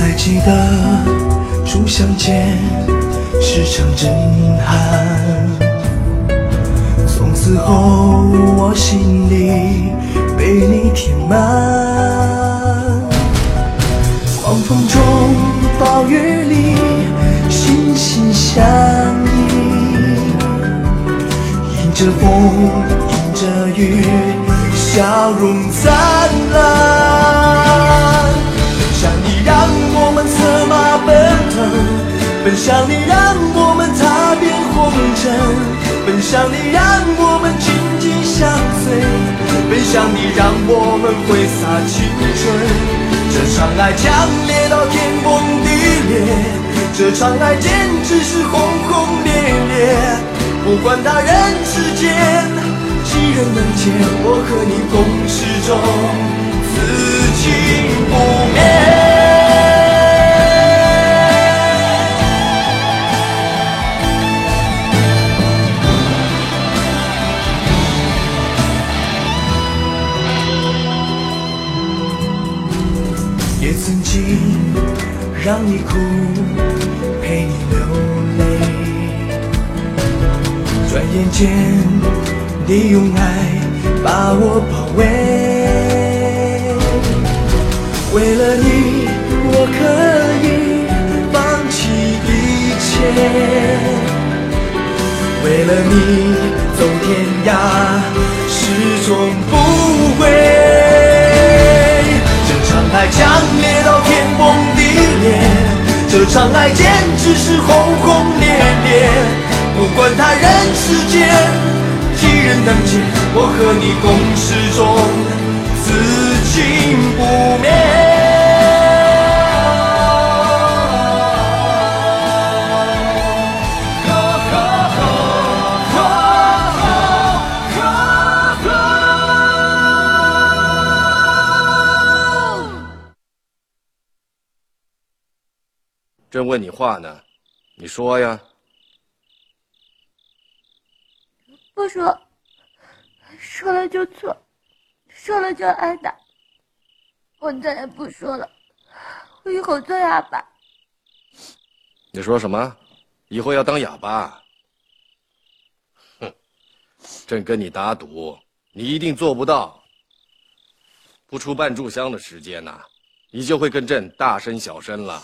还记得初相见是场震撼，从此后我心里被你填满。狂风中暴雨里心心相印，迎着风迎着雨笑容灿烂。奔向你让我们策马奔腾，奔向你让我们踏遍红尘，奔向你让我们紧紧相随，奔向你让我们挥洒青春。这场爱强烈到天崩地裂，这场爱简直是轰轰烈烈。不管他人世间几人能见，我和你共始终，此情不灭。也曾经让你哭，陪你流泪，转眼间你用爱把我包围。为了你我可以放弃一切，为了你走天涯始终不归。这场爱强烈到天崩地裂，这场爱简直是轰轰烈烈。不管他人世间几人能见，我和你共始终，此情不灭。 朕问你话呢，你说呀。 不说，说了就错，说了就挨打。我再也不说了，我以后做哑巴。 你说什么？以后要当哑巴？哼！朕跟你打赌，你一定做不到。不出半炷香的时间呐，你就会跟朕大声小声了。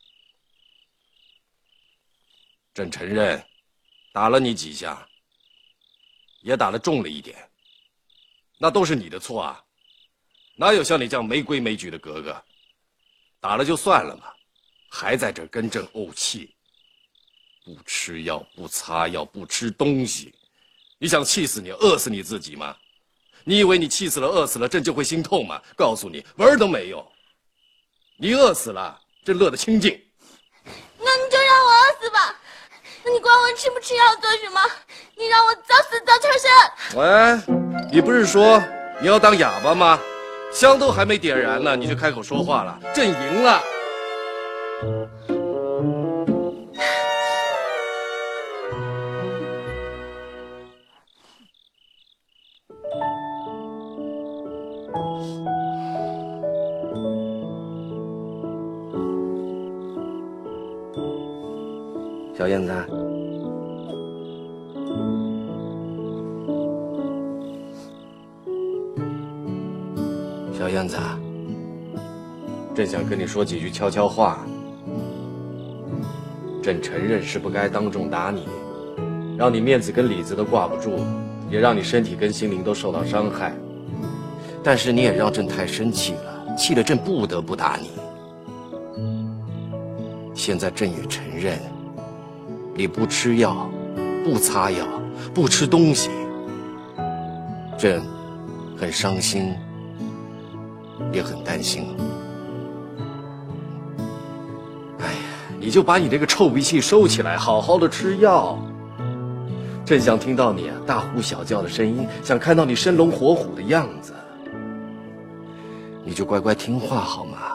朕承认，打了你几下，也打得重了一点，那都是你的错啊！哪有像你这样没规没矩的格格？打了就算了嘛，还在这跟朕怄气，不吃药，不擦药，不吃东西，你想气死你，饿死你自己吗？你以为你气死了、饿死了，朕就会心痛吗？告诉你，门儿都没有。你饿死了，朕乐得清净。 那你就让我饿死吧。那你管我吃不吃药做什么？你让我早死早超生。 喂，你不是说你要当哑巴吗？香都还没点燃呢，你就开口说话了，朕赢了。小燕子，小燕子，朕想跟你说几句悄悄话。朕承认是不该当众打你，让你面子跟里子都挂不住，也让你身体跟心灵都受到伤害。但是你也让朕太生气了，气得朕不得不打你。现在朕也承认，你不吃药，不擦药，不吃东西，朕很伤心，也很担心。哎呀，你就把你这个臭脾气收起来，好好的吃药。朕想听到你大呼小叫的声音，想看到你生龙活虎的样子。你就乖乖听话好吗？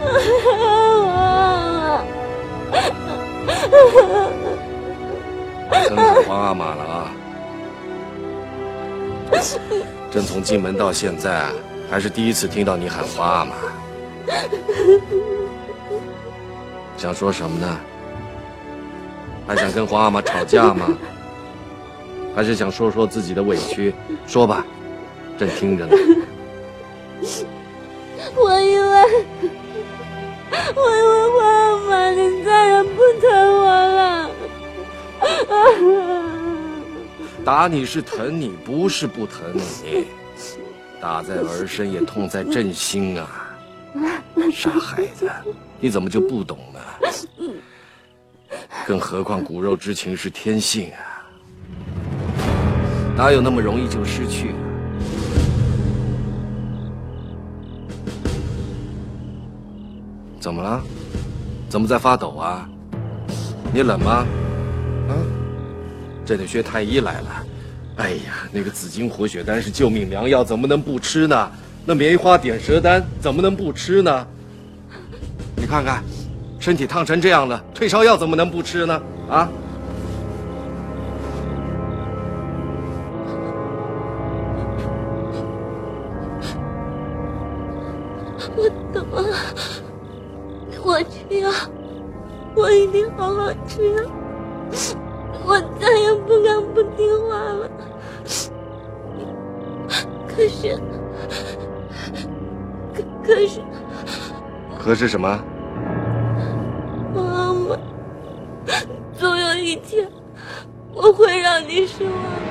真喊皇阿玛了啊！朕从进门到现在，还是第一次听到你喊皇阿玛。想说什么呢？还想跟皇阿玛吵架吗？还是想说说自己的委屈？说吧，朕听着呢。 我以为皇阿玛你再也不疼我了。 打你是疼你，不是不疼你。打在儿身也痛在朕心啊！傻孩子，你怎么就不懂呢？更何况骨肉之情是天性啊，哪有那么容易就失去啊？怎么了？怎么在发抖啊？你冷吗？啊？朕的薛太医来了。哎呀，那个紫金活血丹是救命良药，怎么能不吃呢？那棉花点舌丹怎么能不吃呢？你看看，身体烫成这样了，退烧药怎么能不吃呢？啊？ 我懂了，我吃药，我一定好好吃药，我再也不敢不听话了。 可是什么？ 妈妈，总有一天我会让你失望，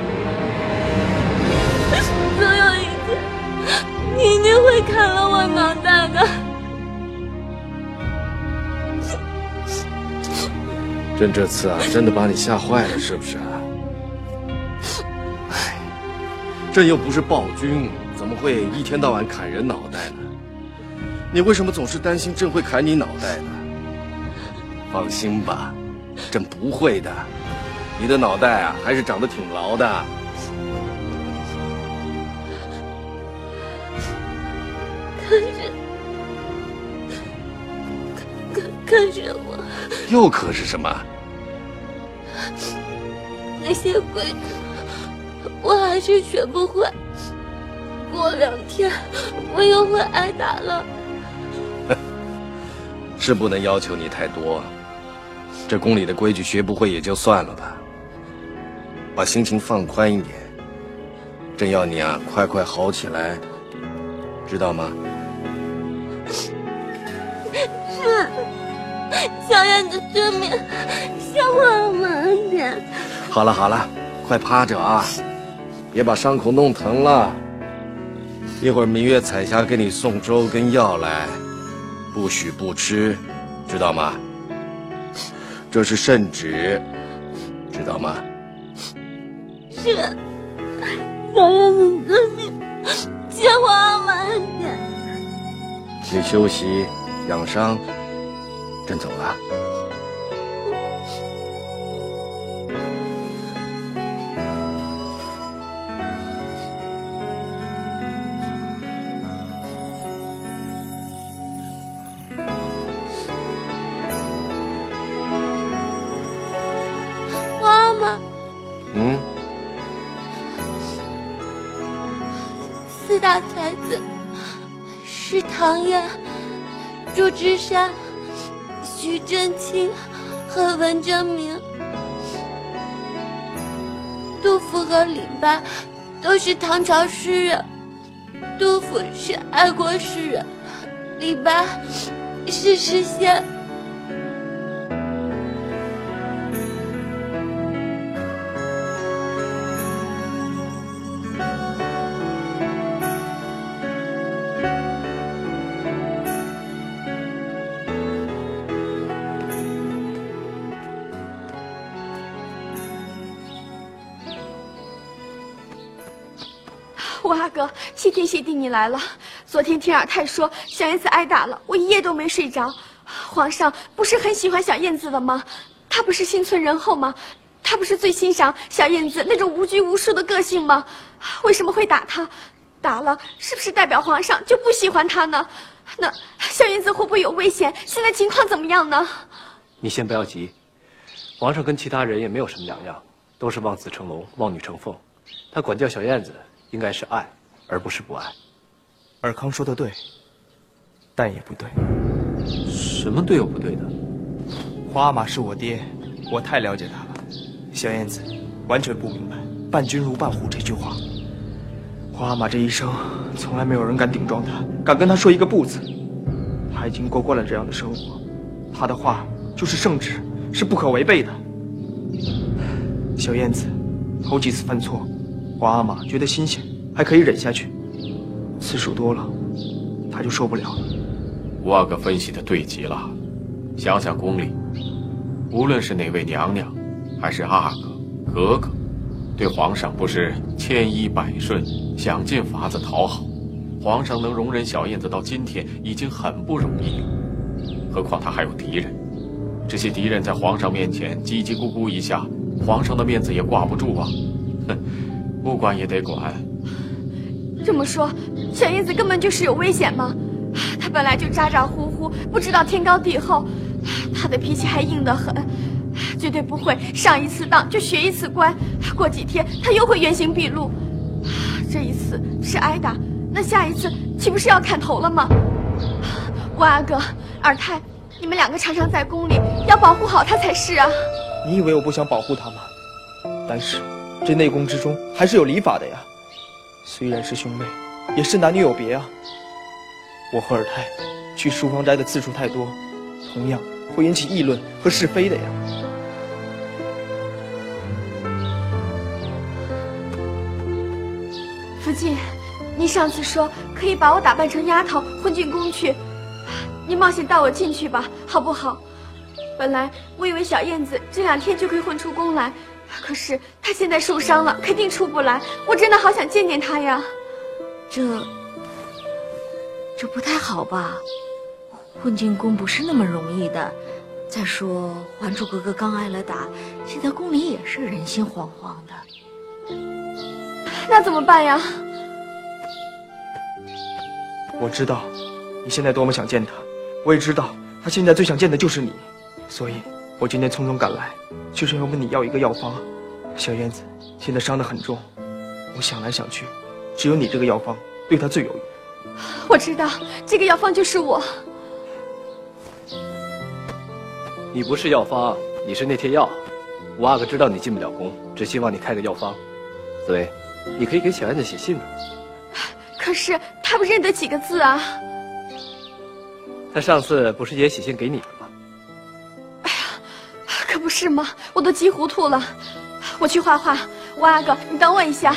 总有一天你一定会砍了我脑袋的。 朕这次啊，真的把你吓坏了，是不是？哎，朕又不是暴君，怎么会一天到晚砍人脑袋呢？你为什么总是担心朕会砍你脑袋呢？放心吧，朕不会的。你的脑袋啊，还是长得挺牢的。 可是我又可是什么？ 那些规则我还是学不会，过2天我又会挨打了。 是不能要求你太多，这宫里的规矩学不会也就算了吧，把心情放宽一点。朕要你啊，快快好起来，知道吗？ 是，小燕子生命像我慢点。 好了好了，快趴着啊，别把伤口弄疼了。一会儿明月彩霞给你送粥跟药来，不许不吃，知道吗？这是圣旨，知道吗？ 是，小燕子生命像我慢点。 你休息养伤，朕走了。 妈妈，4大才子是唐燕、祝枝山、徐真卿和文征明。杜甫和李白都是唐朝诗人，杜甫是爱国诗人，李白是诗仙。 我阿哥，谢天谢地你来了。昨天听尔太说小燕子挨打了，我一夜都没睡着。皇上不是很喜欢小燕子的吗？他不是心存仁厚吗？他不是最欣赏小燕子那种无拘无束的个性吗？为什么会打他？ 打了，是不是代表皇上就不喜欢他呢？那小燕子会不会有危险？现在情况怎么样呢？ 你先不要急，皇上跟其他人也没有什么两样，都是望子成龙，望女成凤。他管教小燕子，应该是爱，而不是不爱。 尔康说的对，但也不对。 什么对又不对的？ 皇阿玛是我爹，我太了解他了。小燕子完全不明白“伴君如伴虎”这句话。皇阿玛这一生，从来没有人敢顶撞他，敢跟他说一个不字。他已经过惯了这样的生活，他的话就是圣旨，是不可违背的。小燕子头几次犯错，皇阿玛觉得新鲜，还可以忍下去。次数多了，他就受不了了。 吴阿哥分析的对极了，想想宫里，无论是哪位娘娘，还是阿哥、格格，对皇上不是千依百顺，想尽法子讨好。皇上能容忍小燕子到今天，已经很不容易了。何况他还有敌人，这些敌人在皇上面前叽叽咕咕一下，皇上的面子也挂不住啊。哼，不管也得管。 这么说，小燕子根本就是有危险吗？她本来就咋咋呼呼，不知道天高地厚，她的脾气还硬得很，绝对不会上一次当就学一次乖，过几天她又会原形毕露。这一次是挨打，那下一次岂不是要砍头了吗？吴阿哥、二太，你们两个常常在宫里，要保护好她才是啊。 你以为我不想保护他吗？但是这内宫之中还是有礼法的呀。虽然是兄妹，也是男女有别啊。我和尔太去淑芳斋的次数太多，同样会引起议论和是非的呀。 福晋，你上次说可以把我打扮成丫头混进宫去，你冒险带我进去吧，好不好？本来我以为小燕子这2天就可以混出宫来，可是她现在受伤了，肯定出不来。我真的好想见见她呀。 这不太好吧？混进宫不是那么容易的。再说，还珠格格刚挨了打，现在宫里也是人心惶惶的。 那怎么办呀？ 我知道你现在多么想见他，我也知道他现在最想见的就是你，所以我今天匆匆赶来，就是要问你要一个药方。小燕子现在伤得很重，我想来想去，只有你这个药方对她最有用。 我知道这个药方就是我。 你不是药方，你是那贴药。吴阿哥知道你进不了宫，只希望你开个药方。紫薇，你可以给小燕子写信啊。 可是她不认得几个字啊。 他上次不是也写信给你了吗？ 哎呀，可不是吗？我都急糊涂了。我去画画。吴阿哥，你等我一下。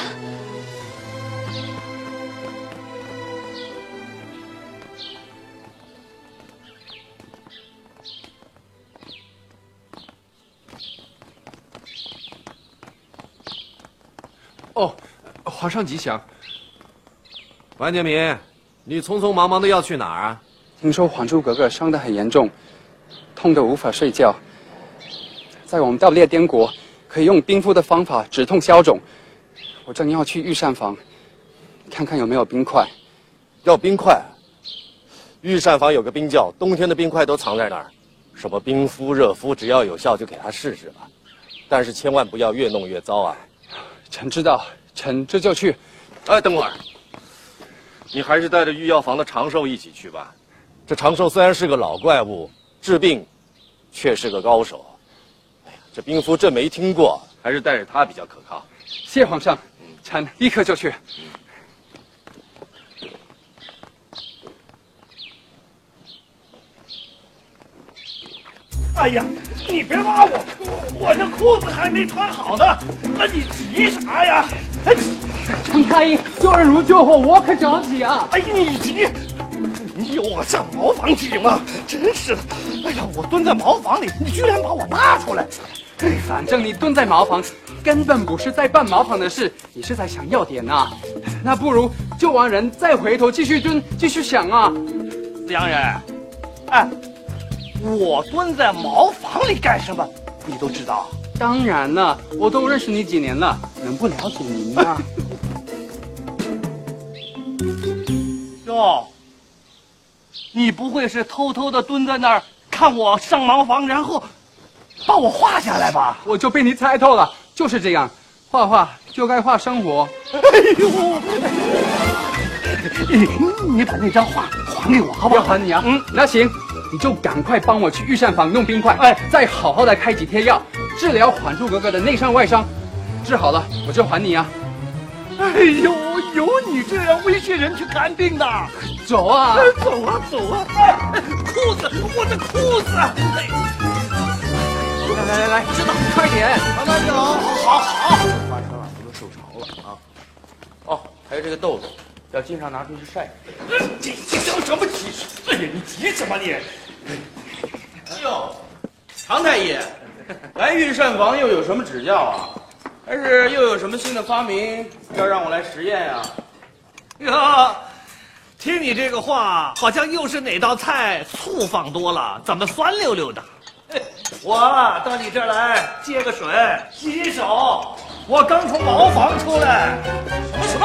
哦，皇上吉祥。王建民，你匆匆忙忙的要去哪儿啊？ 听说还珠格格伤得很严重，痛得无法睡觉。在我们到列颠国，可以用冰敷的方法止痛消肿。我正要去御膳房，看看有没有冰块。 要冰块？御膳房有个冰窖，冬天的冰块都藏在那儿。什么冰敷、热敷，只要有效就给他试试吧。但是千万不要越弄越糟啊！ 臣知道，臣这就去。 哎，等会儿，你还是带着御药房的长寿一起去吧。这长寿虽然是个老怪物，治病却是个高手。哎呀，这冰敷朕没听过，还是带着他比较可靠。 谢皇上，臣立刻就去。 哎呀，你别拉我，我这裤子还没穿好呢，那你急啥呀？ 陈太医，救人如救火，我可着急啊！ 哎，你急？你有我上茅房急吗？真是的！哎呀，我蹲在茅房里，你居然把我拉出来！ 反正你蹲在茅房，根本不是在办茅房的事，你是在想要点呐。那不如救完人再回头继续蹲，继续想啊。 良人，哎，我蹲在茅房里干什么？你都知道？ 当然了，我都认识你几年了，能不了解您吗？ 兄，你不会是偷偷的蹲在那儿看我上茅房，然后把我画下来吧？ 我就被你猜透了，就是这样，画画就该画生活。 哎呦，你把那张画还给我好不好？ 要还你啊？那行，你就赶快帮我去御膳房弄冰块，再好好的开几贴药，治疗还珠格格的内伤外伤，治好了我就还你啊。 哎呦，有你这样威胁人去看病的？ 走啊， 走啊，走啊！裤子，我的裤子！ 来，知道，快点， 慢慢走。好。 花生啊，都受潮了啊。哦，还有这个豆子，要经常拿出去晒。 这叫什么急事？哎呀，你急什么你？ 哟，常太医，来御膳房又有什么指教啊？还是又有什么新的发明要让我来实验呀？ 呀，听你这个话，好像又是哪道菜醋放多了，怎么酸溜溜的？我到你这儿来接个水，洗洗手。我刚从茅房出来。 什么？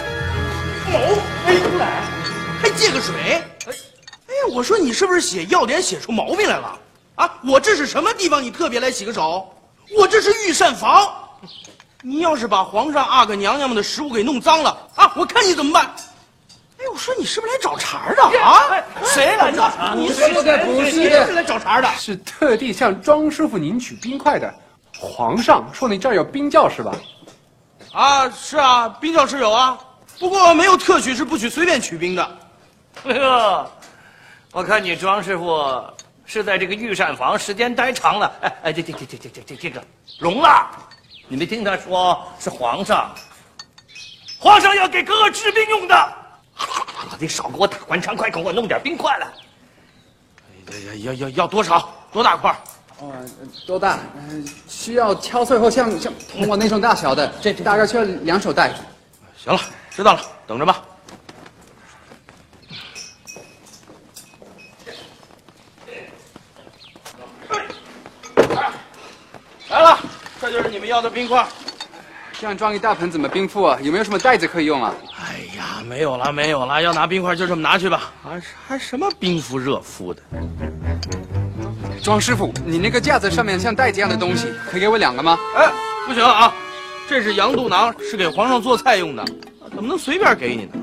出来？还接个水？哎，我说你是不是写药典写出毛病来了？啊，我这是什么地方？你特别来洗个手？我这是御膳房。你要是把皇上阿哥娘娘们的食物给弄脏了啊，我看你怎么办？哎，我说你是不是来找茬的啊？ 谁来找茬？ 不是的，不是的，是来找茬的， 是特地向庄师傅您取冰块的。皇上说你这儿有冰窖是吧？ 啊，是啊，冰窖是有啊，不过没有特许是不许随便取冰的。 哎呀，我看你庄师傅是在这个御膳房时间待长了。这个聋了。你没听他说是皇上要给哥哥治病用的。你少给我打官腔，快给我弄点冰块来。 要多少？多大块？ 多大？需要敲碎后像铜碗那种大小的，这大概需要2手带。 行了，知道了，等着吧。来了。这就是你们要的冰块， 这样装一大盆怎么冰敷啊？有没有什么袋子可以用啊？ 哎呀，没有了，要拿冰块就这么拿去吧。还什么冰敷热敷的？ 庄师傅，你那个架子上面像袋子一样的东西，可以给我2个吗？ 哎，不行啊，这是羊肚囊，是给皇上做菜用的，怎么能随便给你呢？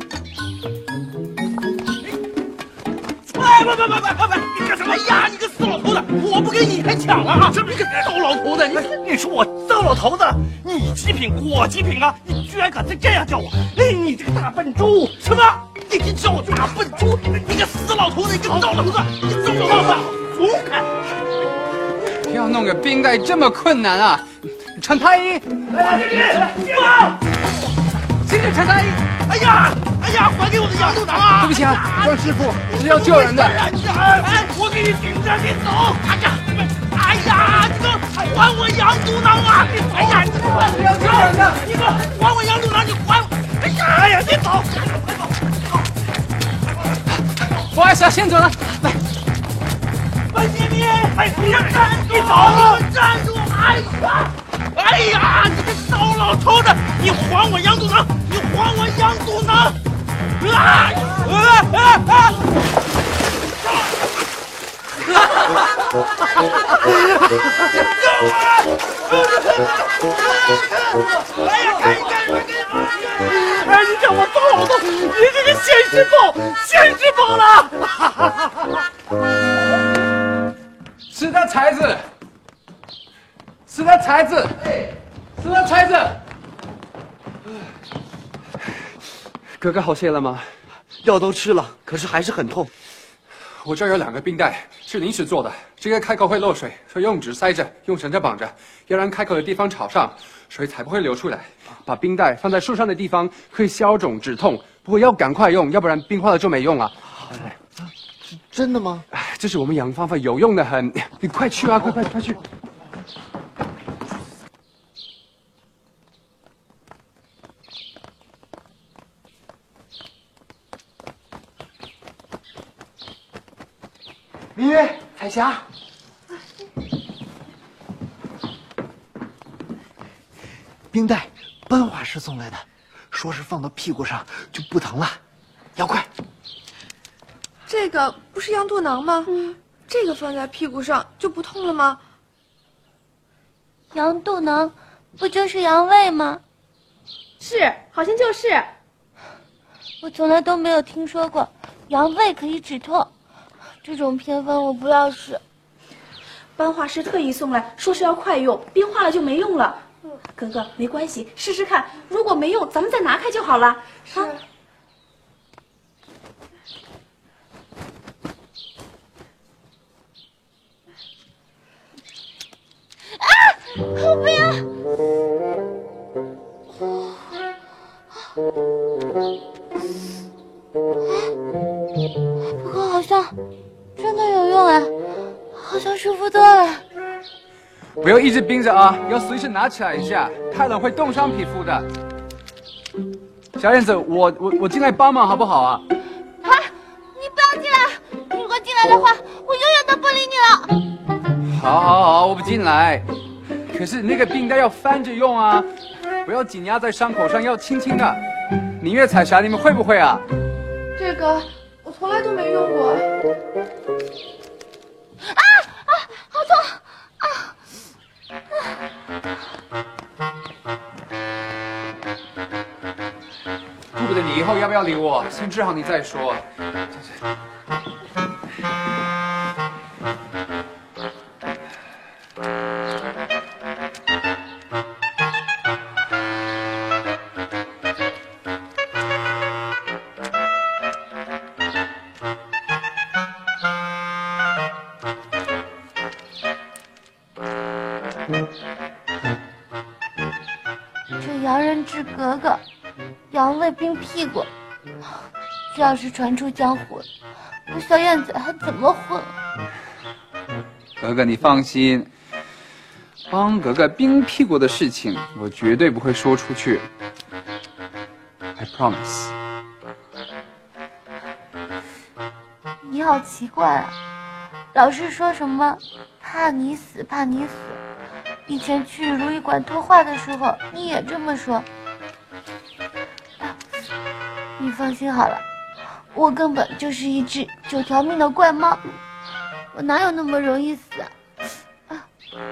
哎，不，你干什么？哎呀，你个死老头子！我不给你还抢了啊！这么一个糟老头子， 你说我糟老头子，你极品我极品啊！你居然敢再这样叫我！哎，你这个大笨猪！什么？你叫我大笨猪？你个死老头子！你个糟老头子！你糟老头子！走开！ 要弄个冰袋这么困难啊！陈太医，行政陈太医！ 哎呀，还给我的羊肚囊啊！ 对不起啊，庄师傅是要救人的。 哎，我给你顶着，你走！哎呀，你给还我羊肚囊啊！哎呀，你要救人的，你给还我羊肚囊，你还我！哎呀，你走！ 不好意思啊，先走了。来， 文杰明，你站住！你走！站住！哎呀，你个糟老头子！你还我羊肚囊！你还我羊肚囊！ 哎，你看我糟老头，你这个现世报了！ 是他才子，是他才子，是他才子。哥哥好些了吗？ 药都吃了，可是还是很痛。 我这儿有2个冰袋，是临时做的。这个开口会漏水，所以用纸塞着，用绳子绑着，要让开口的地方朝上，水才不会流出来。把冰袋放在受伤的地方，可以消肿止痛。不过要赶快用，要不然冰化了就没用了。 真的吗？ 哎，这是我们养方法，有用的很。你快去啊，快去！明月、彩霞， 冰袋，班画师送来的，说是放到屁股上就不疼了，要快。 这个不是羊肚囊吗？这个放在屁股上就不痛了吗？ 羊肚囊不就是羊胃吗？ 是，好像就是。 我从来都没有听说过羊胃可以止痛，这种偏方我不要试。 班画师特意送来，说是要快用，冰化了就没用了。格格，没关系，试试看，如果没用，咱们再拿开就好了。 是。啊！我不要！不过好像真的有用哎，好像舒服多了。 不要一直冰着啊，要随时拿起来一下，太冷会冻伤皮肤的。小燕子，我进来帮忙好不好啊？ 啊！你不要进来！你如果进来的话，我永远都不理你了。 好，我不进来。可是那个冰袋要翻着用啊，不要紧压在伤口上，要轻轻的。明月、彩霞，你们会不会啊？ 这个我从来都没用过。 好痛！ 顾不得你以后要不要理我，先治好你再说。 这洋人治格格，羊胃冰屁股，这要是传出江湖，我小燕子还怎么混？ 格格，你放心，帮格格冰屁股的事情，我绝对不会说出去。I promise。 你好奇怪啊，老是说什么怕你死，怕你死。以前去如意馆托画的时候，你也这么说。你放心好了，我根本就是一只9条命的怪猫，我哪有那么容易死啊？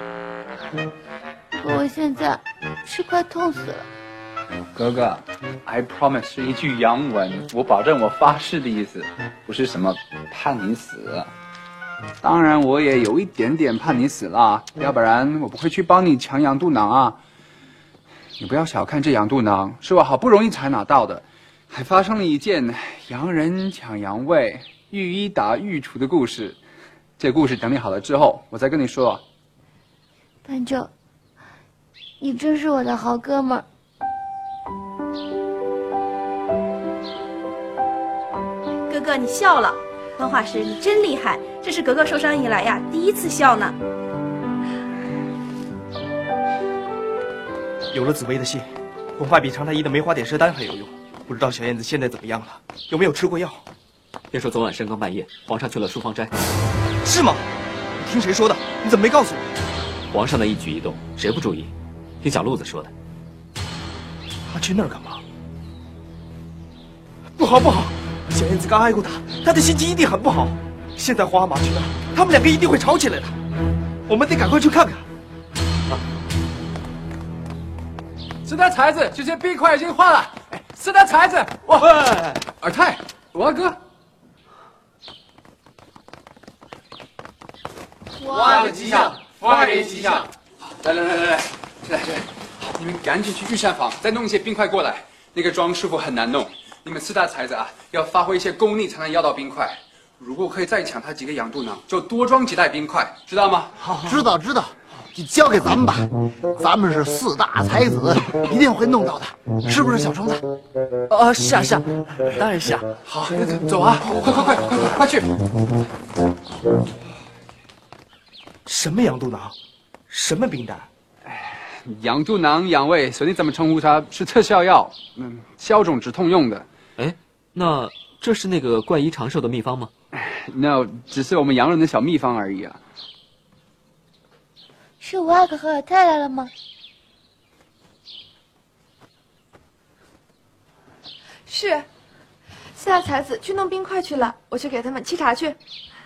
不过我现在是快痛死了。 格格 ，I promise 是一句洋文，我保证，我发誓的意思，不是什么怕你死。当然，我也有一点点怕你死了，要不然我不会去帮你抢羊肚囊啊。你不要小看这羊肚囊，是我好不容易才拿到的，还发生了一件洋人抢羊胃、御医打御厨的故事。这故事等你好了之后，我再跟你说。 斑鸠，你真是我的好哥们儿。 哥哥，你笑了。漫画师，你真厉害！这是格格受伤以来呀第一次笑呢。 有了紫薇的信，恐怕比常太医的梅花点舌丹还有用。不知道小燕子现在怎么样了，有没有吃过药？ 听说昨晚深更半夜，皇上去了书房斋。 是吗？你听谁说的？你怎么没告诉我？ 皇上的一举一动，谁不注意？听小路子说的。 他去那儿干嘛？不好不好！小燕子刚挨过打，她的心情一定很不好。现在皇阿玛去那儿，他们两个一定会吵起来的。我们得赶快去看看。 四大才子，这些冰块已经化了。哎，四大才子，哇！尔泰，我二哥。 花的吉祥，花莲吉祥。 来，你们赶紧去御膳房，再弄一些冰块过来。那个庄师傅很难弄。你们四大才子啊，要发挥一些功力才能要到冰块。如果可以再抢他几个羊肚囊，就多装几袋冰块，知道吗？ 好，知道，就交给咱们吧。咱们是四大才子，一定会弄到的，是不是小虫子？ 是，当然是啊。 好，走啊，快去！ 什么羊肚囊？什么冰袋？ 羊肚囊养胃，随你怎么称呼它，是特效药，消肿止痛用的。 哎，那这是那个怪医长寿的秘方吗？ No， 只是我们洋人的小秘方而已啊。 是五阿哥和尔泰来了吗？ 是， 四大才子去弄冰块去了，我去给他们沏茶去。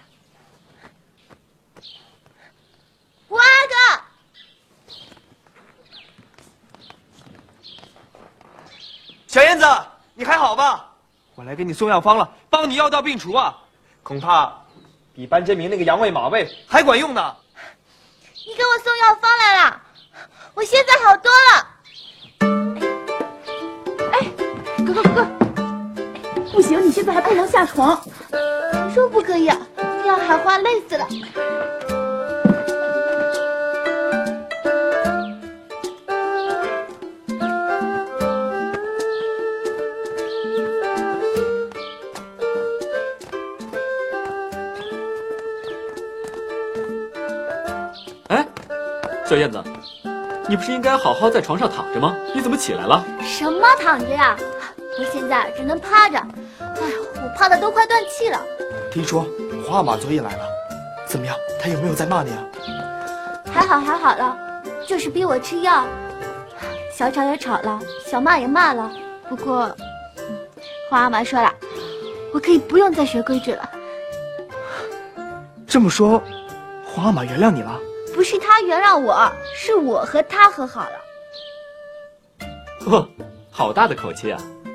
五阿哥， 小燕子，你还好吧？我来给你送药方了，帮你药到病除啊，恐怕比班杰明那个阳痿马胃还管用呢。 你给我送药方来了，我现在好多了。 哎，哥哥哥哥，不行，你现在还不能下床。 你说不可以啊，要喊话累死了。 小燕子，你不是应该好好在床上躺着吗？你怎么起来了？ 什么躺着呀？我现在只能趴着。哎，我怕的都快断气了。 听说皇阿玛昨夜来了，怎么样？他有没有在骂你啊？ 还好了，就是逼我吃药。小吵也吵了，小骂也骂了。不过，皇阿玛说了，我可以不用再学规矩了。 这么说，皇阿玛原谅你了？ 不是他原谅我，是我和他和好了。 哦，好大的口气啊！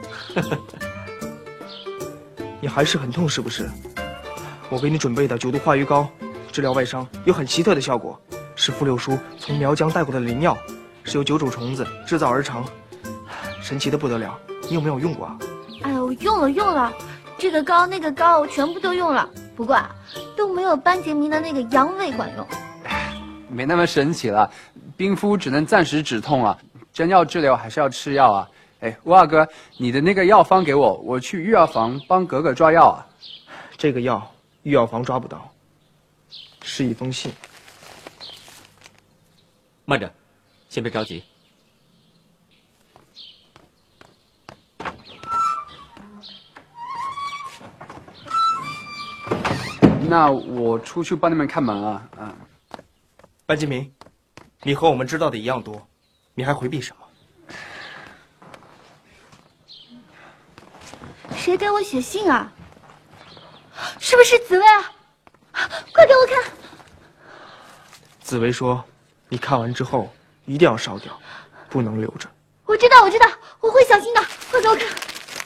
你还是很痛是不是？我给你准备的9度化瘀膏，治疗外伤，有很奇特的效果，是傅六叔从苗疆带过的灵药，是由9种虫子制造而成，神奇的不得了。你有没有用过啊？ 哎呦，用了，这个膏那个膏我全部都用了，不过啊，都没有班杰明的那个阳痿管用。 没那么神奇了，冰敷只能暂时止痛啊，真要治疗还是要吃药啊。哎，吴二哥，你的那个药方给我，我去御药房帮格格抓药啊。 这个药御药房抓不到，是一封信。 慢着，先别着急。 那我出去帮你们看门啊。 班杰明，你和我们知道的一样多，你还回避什么？ 谁给我写信啊？是不是紫薇啊？快给我看！ 紫薇说，你看完之后一定要烧掉，不能留着。 我知道，我会小心的。快给我看！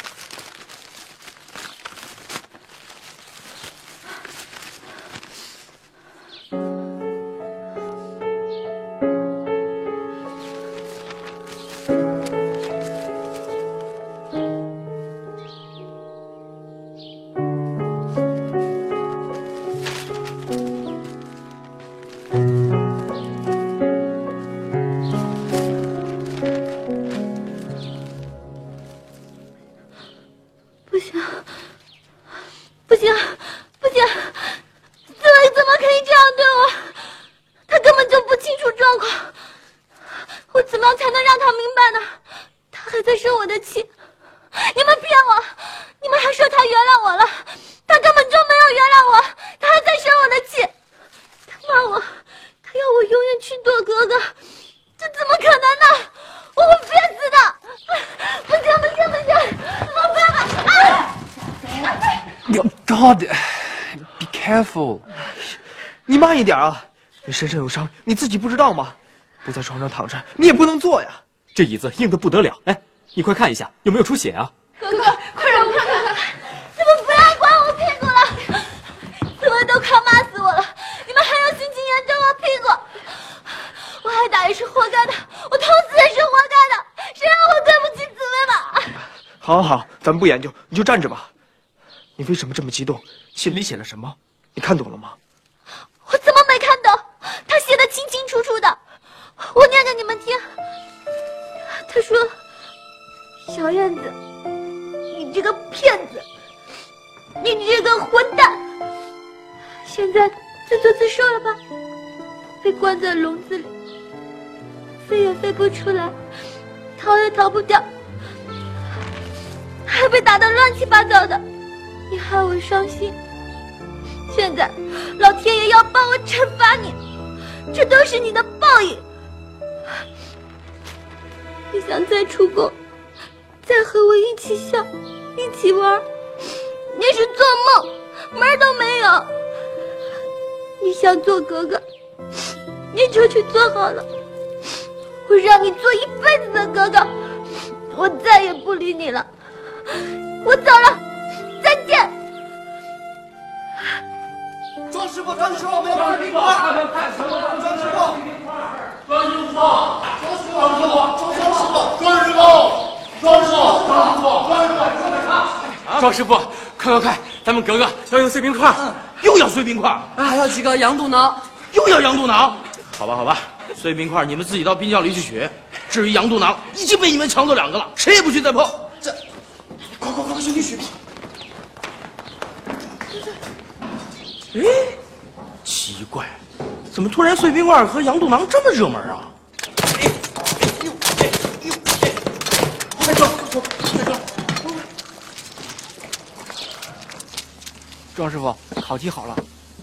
不行，紫薇怎么可以这样对我？他根本就不清楚状况，我怎么样才能让他明白呢？他还在生我的气，你们骗我，你们还说他原谅我了，他根本就没有原谅我，他还在生我的气，他骂我，他要我永远去躲哥哥，这怎么可能呢？我会憋死的！不行，我不要吧！ God, be careful. 你慢一点啊！你身上有伤，你自己不知道吗？不在床上躺着，你也不能坐呀。 这椅子硬得不得了，哎，你快看一下，有没有出血啊？ 哥哥，快让我看看！你们不要管我屁股了，紫薇都快骂死我了，你们还要心情研究我屁股？我挨打也是活该的，我痛死也是活该的，谁让我对不起紫薇嘛？ 好，咱们不研究，你就站着吧。你为什么这么激动？信里写了什么？你看懂了吗？ 我怎么没看懂？他写的清清楚楚的，我念给你们听。他说：“小燕子，你这个骗子，你这个混蛋，现在自作自受了吧？被关在笼子里，飞也飞不出来，逃也逃不掉，还被打得乱七八糟的。你害我伤心，现在老天爷要帮我惩罚你，这都是你的报应。你想再出宫，再和我一起笑，一起玩， 是做梦，门儿都没有。你想做哥哥，你就去做好了。我让你做一辈子的哥哥，我再也不理你了。我走了，再见。 庄师傅，庄师傅，我们要吃冰块。他们看什么？庄师傅，庄师傅，庄师傅，庄师傅，庄师傅，庄师傅，庄师傅，庄师傅， 庄师傅，快！咱们格格要用碎冰块， 又要碎冰块， 还要几个羊肚腩， 又要羊肚腩。好吧，碎冰块你们自己到冰窖里去取。至于羊肚腩，已经被你们抢走2个了，谁也不许再碰。这，快，兄弟取吧。哎，奇怪，怎么突然碎冰块和羊肚腩这么热门啊？快装！ 庄师傅，烤鸡好了。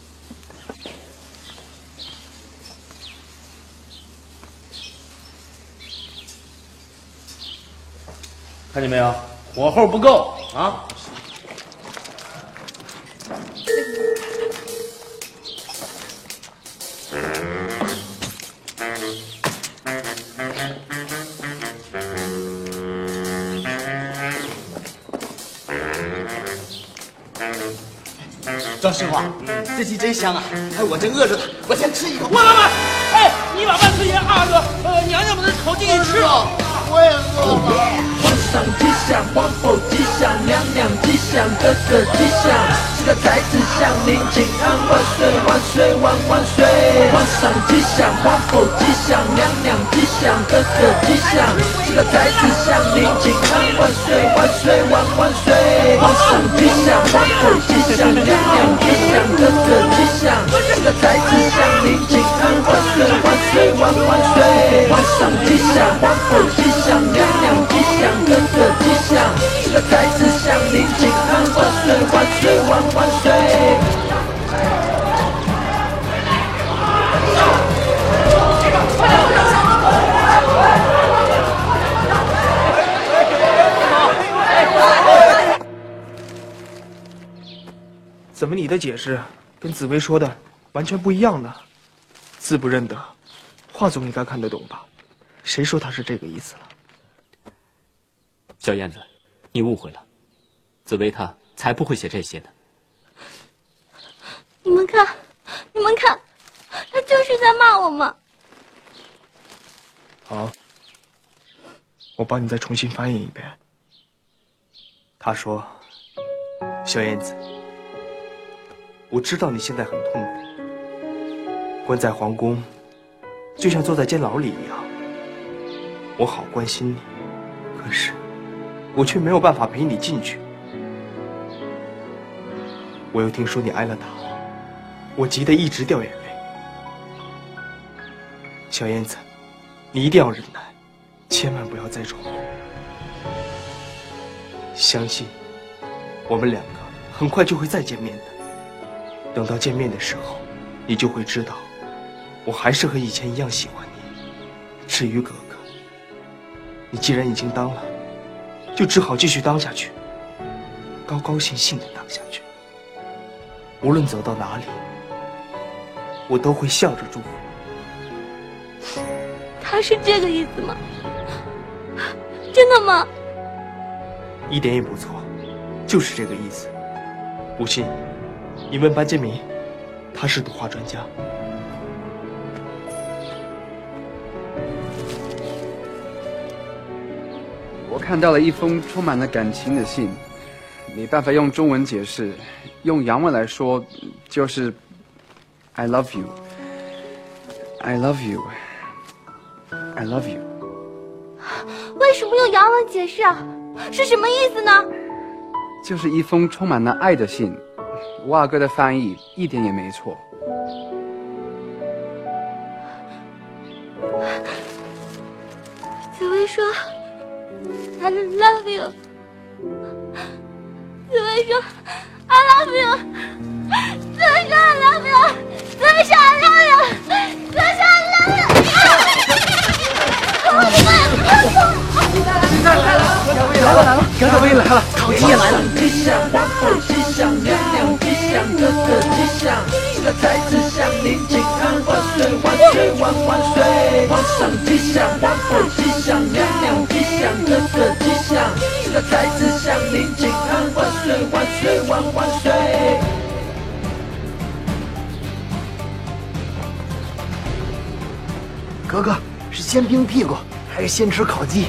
看见没有，火候不够啊！ 庄师傅，这鸡真香啊！哎，我正饿着呢，我先吃一口。 慢！哎，你把万岁爷、二哥、娘们的烤鸡给吃了。 我也饿了。 皇上吉祥，皇后吉祥，娘娘吉祥，哥哥吉祥，是个才子祥，宁静安，万岁万岁万万岁！皇上吉祥，皇后吉祥，娘娘吉祥，哥哥吉祥，是个才子祥，宁静安，万岁万岁万万岁！皇上吉祥，皇后吉祥，娘娘吉祥，哥哥吉祥，是个才子祥，宁静安，万岁万岁万万岁！皇上吉祥，皇后吉祥，娘娘吉祥，哥哥吉祥，是个才子祥，宁静安，万岁万岁万万岁！ 怎么你的解释跟紫薇说的完全不一样呢？字不认得，话总应该看得懂吧？谁说他是这个意思了？ 小燕子，你误会了，紫薇她才不会写这些呢。 你们看，他就是在骂我们。 好，我帮你再重新翻译一遍。他说：“小燕子，我知道你现在很痛苦，关在皇宫，就像坐在监牢里一样。我好关心你，可是我却没有办法陪你进去。我又听说你挨了打，我急得一直掉眼泪。小燕子，你一定要忍耐，千万不要再闯祸。相信我们2个很快就会再见面的。等到见面的时候，你就会知道，我还是和以前一样喜欢你。至于格格，你既然已经当了，就只好继续当下去，高高兴兴地当下去。无论走到哪里，我都会笑着祝福。 他是这个意思吗？真的吗？ 一点也不错，就是这个意思。不信，你问班建明，他是读画专家。 我看到了一封充满了感情的信，没办法用中文解释，用洋文来说就是 I love you, I love you, I love you。 为什么用洋文解释啊？是什么意思呢？ 就是一封充满了爱的信，我二哥的翻译一点也没错。 紫薇说 I love you， 紫薇说 I love you， 紫薇说 I love you， 紫薇说 I love you， 紫薇说 I love you。 来了，格格薇来了，烤鸡也来了。吉祥，皇后吉祥， 祥，您请安，万岁万岁万万岁！皇上吉祥，皇后吉祥，娘娘吉祥，哥哥吉祥，四大才子祥，您请安，万岁万岁万万岁！ 格格，是先冰屁股还是先吃烤鸡？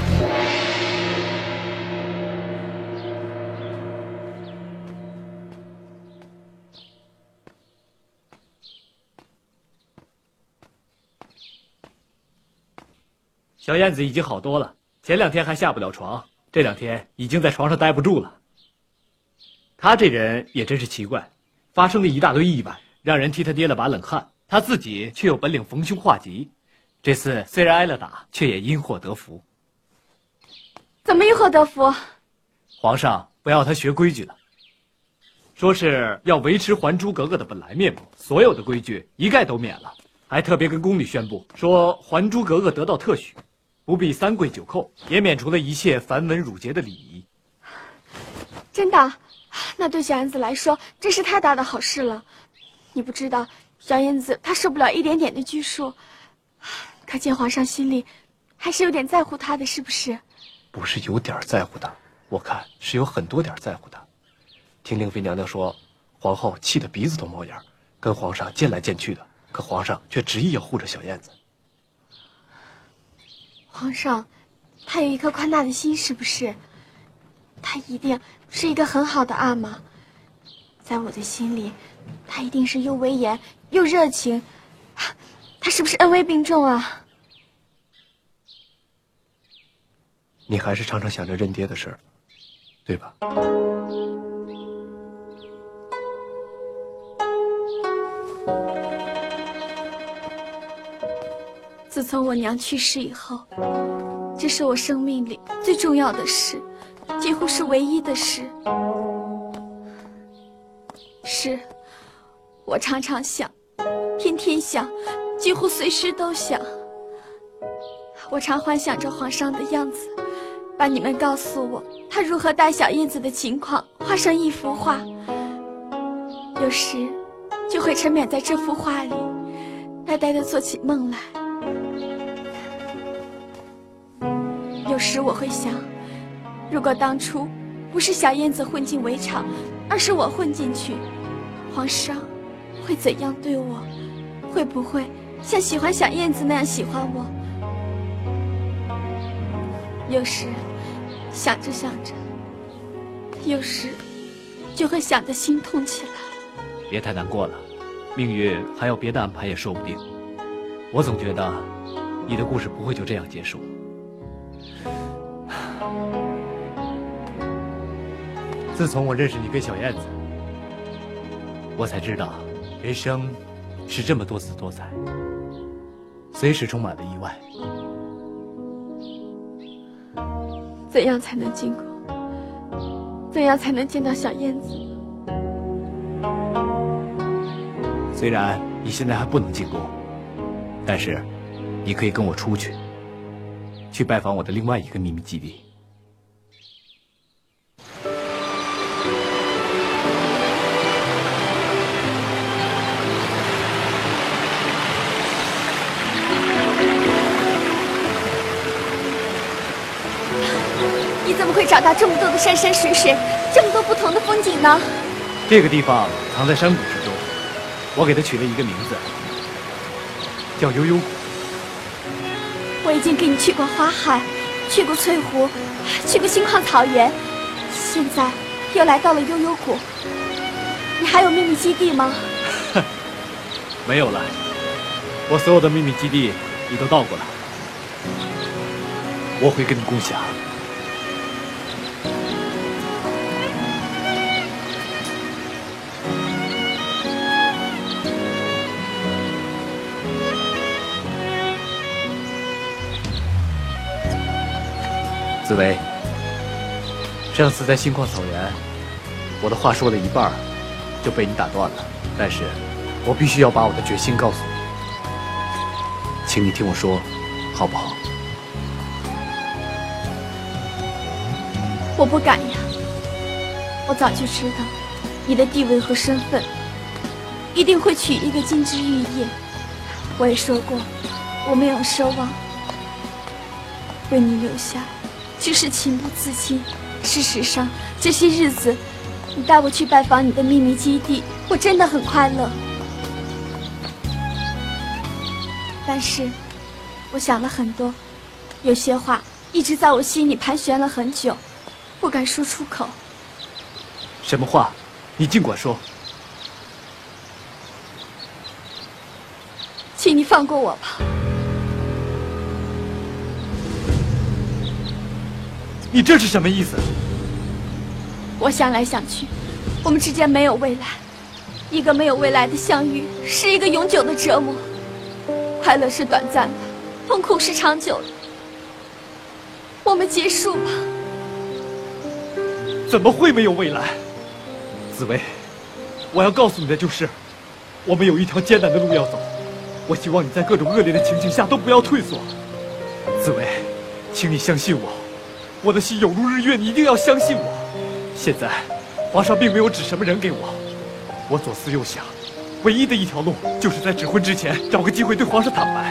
小燕子已经好多了，前2天还下不了床，这2天已经在床上待不住了。他这人也真是奇怪，发生了一大堆意外，让人替他捏了把冷汗，他自己却有本领逢凶化吉。这次虽然挨了打，却也因祸得福。 怎么因祸得福？ 皇上不要他学规矩了，说是要维持还珠格格的本来面目，所有的规矩一概都免了，还特别跟宫里宣布说还珠格格得到特许，不必3跪9叩，也免除了一切繁文缛节的礼仪。 真的？那对小燕子来说真是太大的好事了。你不知道，小燕子她受不了一点点的拘束，可见皇上心里还是有点在乎她的，是不是？ 不是有点在乎她，我看是有很多点在乎她。听令妃娘娘说，皇后气得鼻子都冒烟，跟皇上见来见去的，可皇上却执意要护着小燕子。 皇上，他有一颗宽大的心，是不是？他一定是一个很好的阿玛，在我的心里，他一定是又威严又热情。他是不是恩威并重啊？ 你还是常常想着认爹的事儿，对吧？ 自从我娘去世以后，这是我生命里最重要的事，几乎是唯一的事。是，我常常想，天天想，几乎随时都想。我常幻想着皇上的样子，把你们告诉我他如何带小燕子的情况画上一幅画，有时就会沉湎在这幅画里，呆呆地做起梦来。有时我会想，如果当初不是小燕子混进围场，而是我混进去，皇上会怎样对我？会不会像喜欢小燕子那样喜欢我？有时想着想着，有时就会想得心痛起来。 别太难过了，命运还有别的安排也说不定。我总觉得你的故事不会就这样结束。自从我认识你跟小燕子，我才知道人生是这么多姿多彩，随时充满了意外。 怎样才能进宫？怎样才能见到小燕子？ 虽然你现在还不能进宫，但是你可以跟我出去，去拜访我的另外一个秘密基地。 你怎么会找到这么多的山山水水，这么多不同的风景呢？ 这个地方藏在山谷之中，我给它取了一个名字，叫悠悠谷。 我已经跟你去过花海，去过翠湖，去过心旷草原，现在又来到了悠悠谷。你还有秘密基地吗？ 没有了，我所有的秘密基地你都到过了，我会跟你共享。紫薇，上次在心旷草原，我的话说了一半，就被你打断了。但是，我必须要把我的决心告诉你，请你听我说，好不好？ 我不敢呀，我早就知道你的地位和身份一定会取一个金枝玉叶。我也说过，我没有奢望为你留下，只是情不自禁。事实上，这些日子你带我去拜访你的秘密基地，我真的很快乐。但是，我想了很多，有些话一直在我心里盘旋了很久，不敢说出口。 什么话？你尽管说。 请你放过我吧。 你这是什么意思？ 我想来想去，我们之间没有未来，一个没有未来的相遇是一个永久的折磨。快乐是短暂的，痛苦是长久的。我们结束吧。 怎么会没有未来？紫薇，我要告诉你的就是，我们有一条艰难的路要走。我希望你在各种恶劣的情形下都不要退缩。紫薇，请你相信我，我的心有如日月，你一定要相信我。现在，皇上并没有指什么人给我，我左思右想，唯一的一条路就是在指婚之前找个机会对皇上坦白，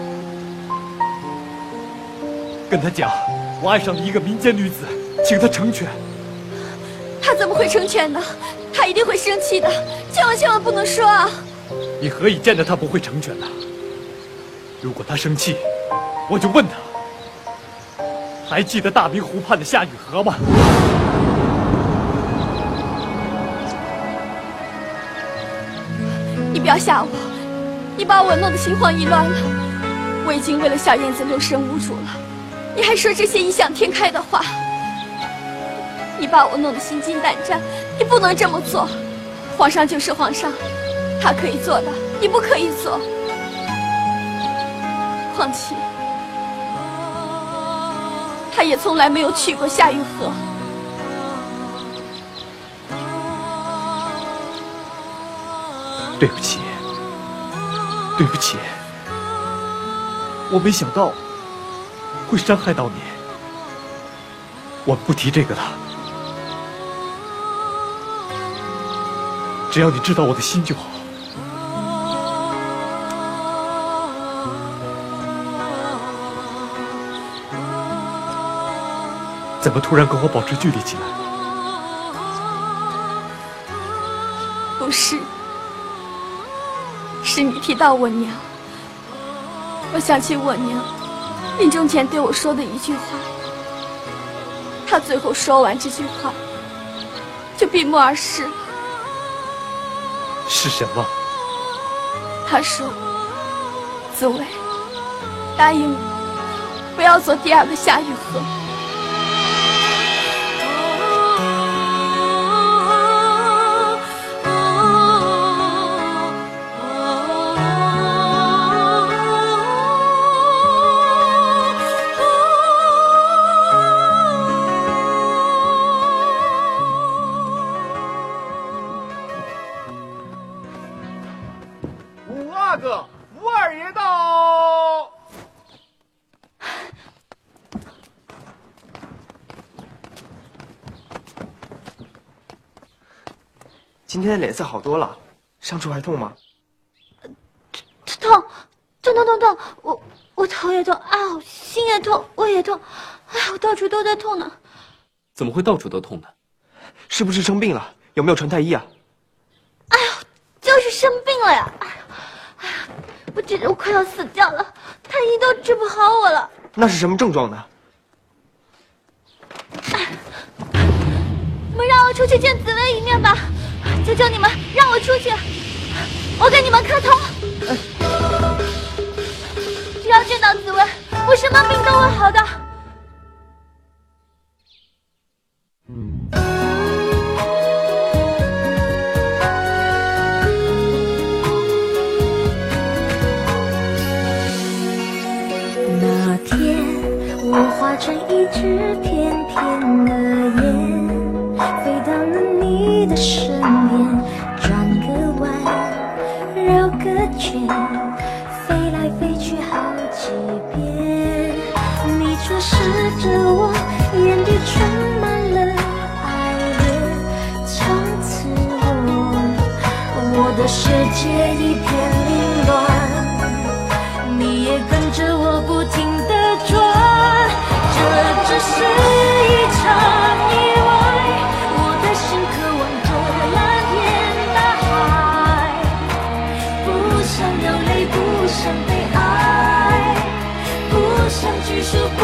跟他讲我爱上了一个民间女子，请他成全。 他怎么会成全呢？他一定会生气的，千万千万不能说啊！ 你何以见得他不会成全呢？如果他生气，我就问他，还记得大明湖畔的夏雨荷吗？ 你不要吓我，你把我弄得心慌意乱了。我已经为了小燕子六神无主了，你还说这些异想天开的话，你把我弄得心惊胆战。你不能这么做，皇上就是皇上，他可以做的，你不可以做。况且，他也从来没有去过夏雨荷。 对不起，对不起，我没想到会伤害到你。我不提这个了，只要你知道我的心就好。怎么突然跟我保持距离起来？ 不是，是你提到我娘，我想起我娘临终前对我说的一句话。她最后说完这句话，就闭目而逝。 是什么？ 她说：“紫薇，答应我，不要做第二个夏雨荷。” 吴二爷到。今天的脸色好多了，伤处还痛吗？ 痛，我头也痛，啊，心也痛，胃也痛，哎，我到处都在痛呢。 怎么会到处都痛呢？ 是不是生病了？有没有传太医啊？ 哎呦，就是生病了呀！哎呀，我觉得我快要死掉了，太医都治不好我了。 那是什么症状呢？ 你们让我出去见紫薇一面吧，求求你们让我出去，我给你们磕头。只要见到紫薇，我什么病都会好的。 那天我化成一只翩翩的雁，飞到了你的身边，转个弯，绕个圈，飞来飞去好几遍。你注视着我，眼底充满了爱恋。从此我的世界一片凌乱，你也跟着我不停地转，这只是一场意外。我的心渴望着蓝天大海，不想流泪，不想被爱，不想拘束。